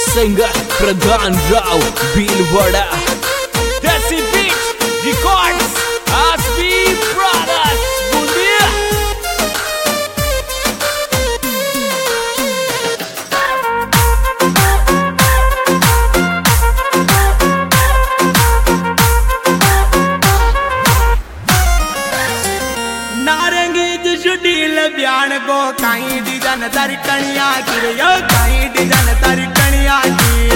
Singer प्रधान Rao Bhilwara. Desi Beat Records RB Brothers Bundia. नारंगी जुडील ब्यान को काई डिजाइन तारी कणिया की रे यो काई डिजाइन तारी कणिया की।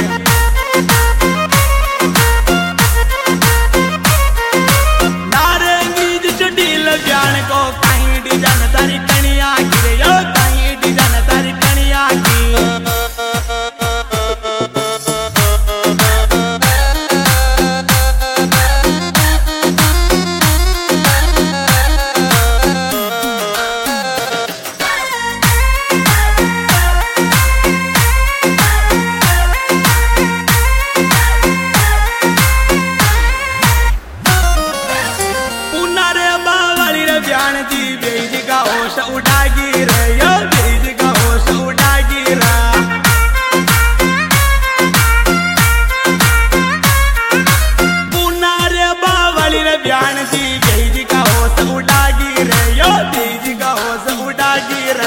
नारंगी जुडील ब्यान को काई डिजाइन तारी कणिया की रे यो काई डिजाइन तारी कणिया की। उड़ागी रे यो बीज का होश उड़ागी रा। पुना रे बावली रे ब्यान जी बीज का होश उड़ागी रे यो बीज का होश उड़ागी रा।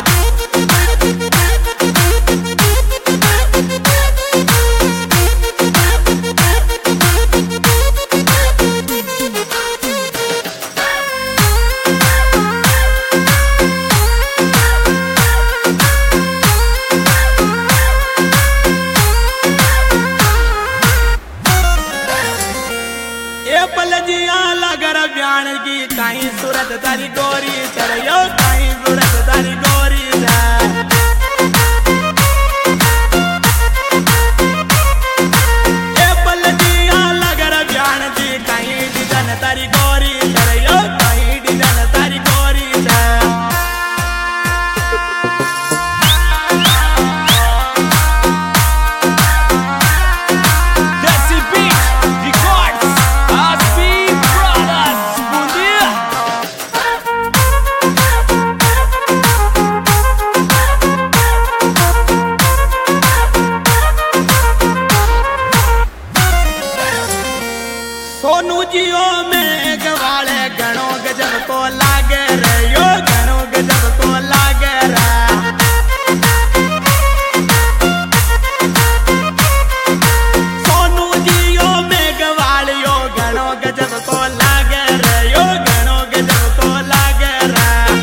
ब्यान की काई सूरत तारी गोरी चलो काई सूरत तारी गोरी पलजिया लगर ब्यान की काई डिजाइन तारी गोरी चलो काई डिजाइन तारी गोरी सोनू जियो में गवाले गणों गजब को लागे रे यो गणों गजब को लागे रे। सोनू जियो में गवालियो गणों गजब को लागे रे यो गणों गजब को लागे रे।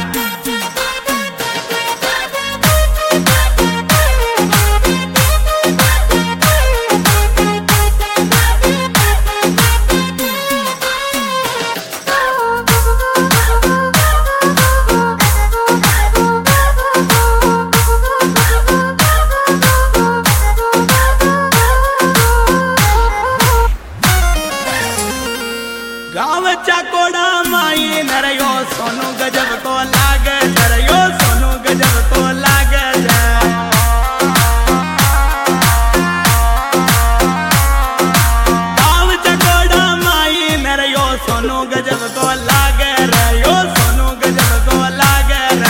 गाँव चाकोड़ा माई नरयो सोनू गजब को लागे नरयो सोनू गजब को लागे गाँव चाकोड़ा माई नरयो सोनू गजब को लागे रयो सोनू गजब को लागे रे।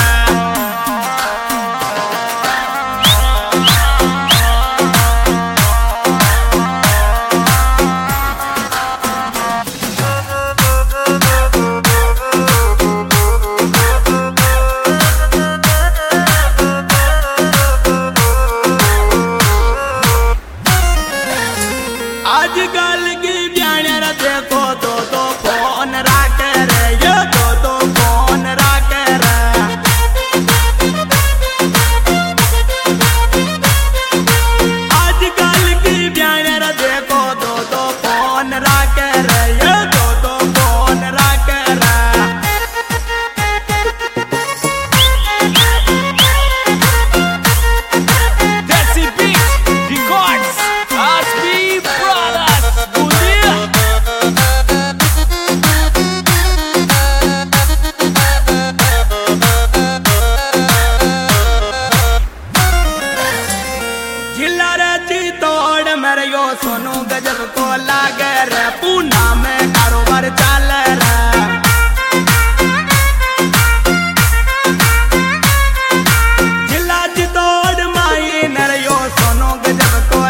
आजकल की ब्याने देखो तो फोन राख रे यो तो फोन राख रे। आजकल की ब्याने देखो तो फोन राख रे यो तो फोन राख रे। Desi Beat Records RB Brothers Bundia. जिला रे चितौड़ मेरे यो सोनू गजब को लागे रे। पूना में कारोबार चाल रे। जिला चितौड़ माई नर यो सोनू गजब को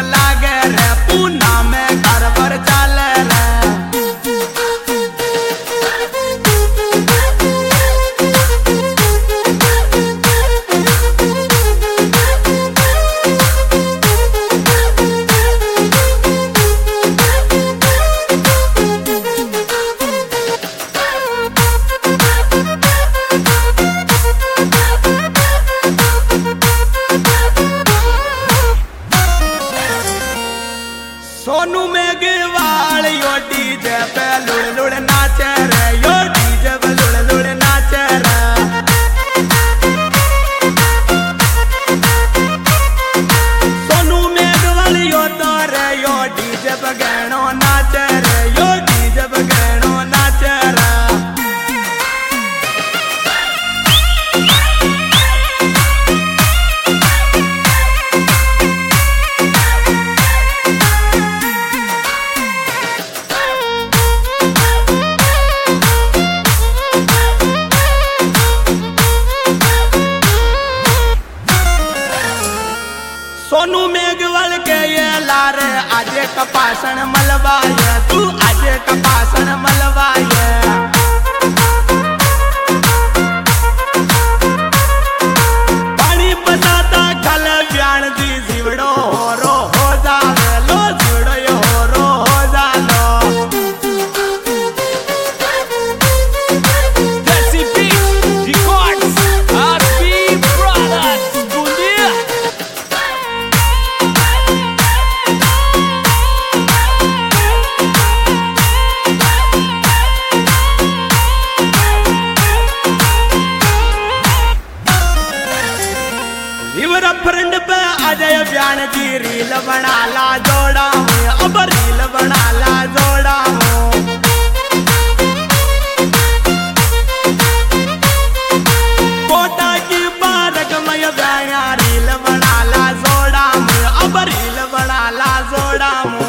सोनू मेघवाल यो डीजे पे लुड़ लुड़ नाचे रे, यो डीजे पे लुड़ लुड़ नाचे रे। सोनू मेघवाल यो तो रे यो डीजे पे गहनो नाचे रे, यो डीजे पे गहनो नाचे रे। सोनू मेघवाल के ये लारे आजे कपासन मलवाए, तू आजे कपासन मलवाए। पानी बसाता खल ब्याण दी जीवड़ो रो हो जावे लो, जीवड़ो यो रो हो जालो। Desi Beat Records, RB Brothers, Bundia. River friend पे अजय ब्यान की रील बना ला जोड़ा हूँ, अब रील बना ला जोड़ा हूँ। कोटा की बारक मय ब्याया रील बना ला जोड़ा हूँ, अब रील बना ला जोड़ा हूँ।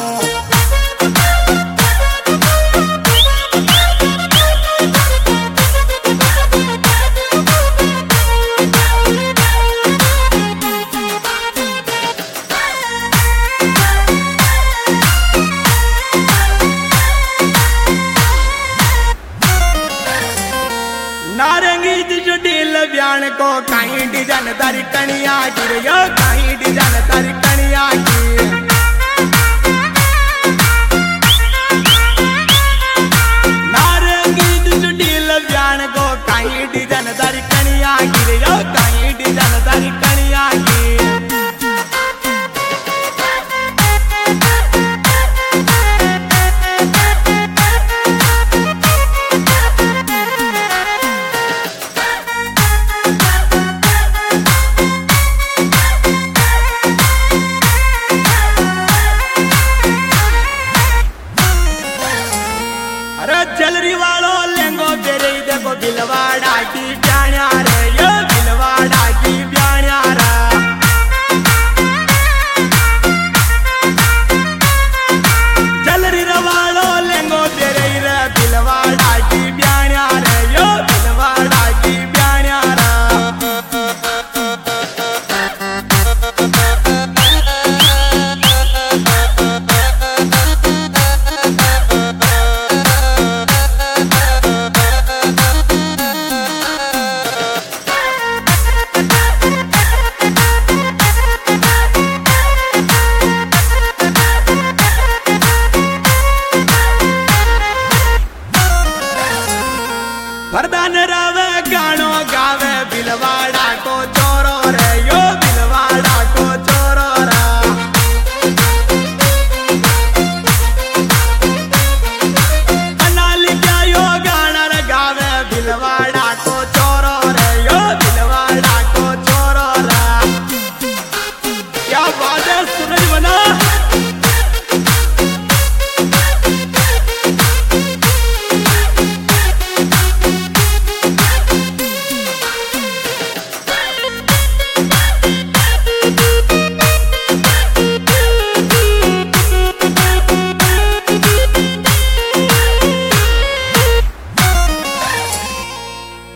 नारंगी जो डील ब्यान को कहीं डिजाइन दरी कनिया गिर यो